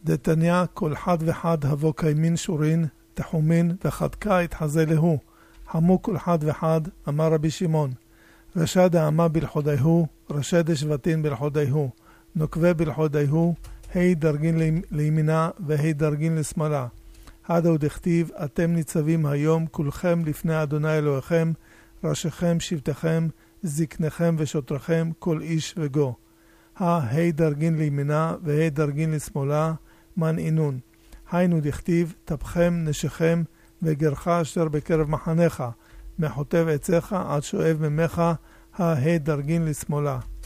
דתניא כל חד וחד הבו כימין שורין, תחומין וחדקה התחזה להו. חמו כל חד וחד, אמר רבי שמעון. רשד העמה בלחודיהו, רשד שבטין בלחודיהו. נוקבה בלחודיהו, ה' דרגין לימינה וה' דרגין לשמאלה. הדאו דכתיב, אתם ניצבים היום כולכם לפני אדוני אלוהיכם, ראשיכם שבטיכם, זקניכם ושוטריכם, כל איש וגו. ה' דרגין לימינה וה' דרגין לשמאלה, מן אינון. היינו דכתיב, טפכם, נשיכם, וגרך אשר בקרב מחניך, מחוטב עציך עד שואב ממך, ה' דרגין לשמאלה.